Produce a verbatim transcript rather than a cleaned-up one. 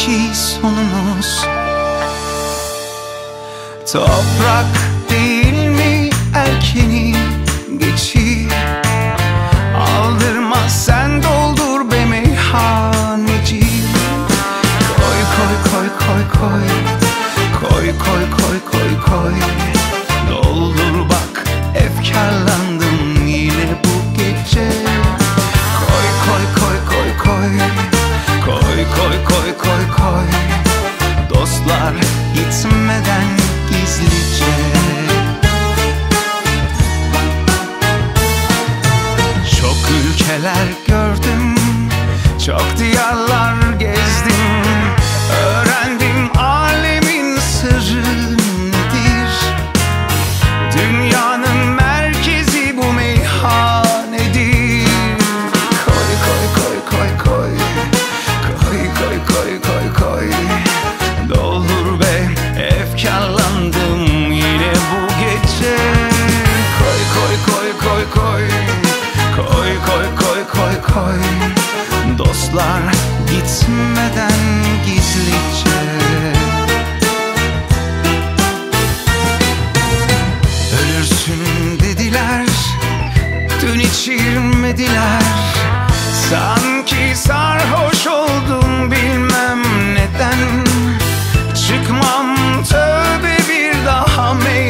ki sonumuz. Toprak değil mi erkeni geçi, aldırma sen doldur be meyhaneci. Koy koy koy koy koy, koy koy koy koy koy, doldur bak efkarlandım yine bu gece. Koy koy koy koy koy, koy koy koy koy koy, dostlar gitmeden gizlice. Çok ülkeler gördüm, çok diyarlar gezdim, öğrendim alemin sırrı nedir. Dünyanın merkezi bu meyhanedir. Koy koy koy koy koy, koy koy koy koy koy, doldur be efkarlandım yine bu gece. Koy koy koy koy koy, koy koy koy koy koy, dostlar gitmeden gizlice. Ölürsün dediler, dün içirmediler, sanki sarhoş oldum bilmem neden. Çıkmam tövbe bir daha meyhaneden.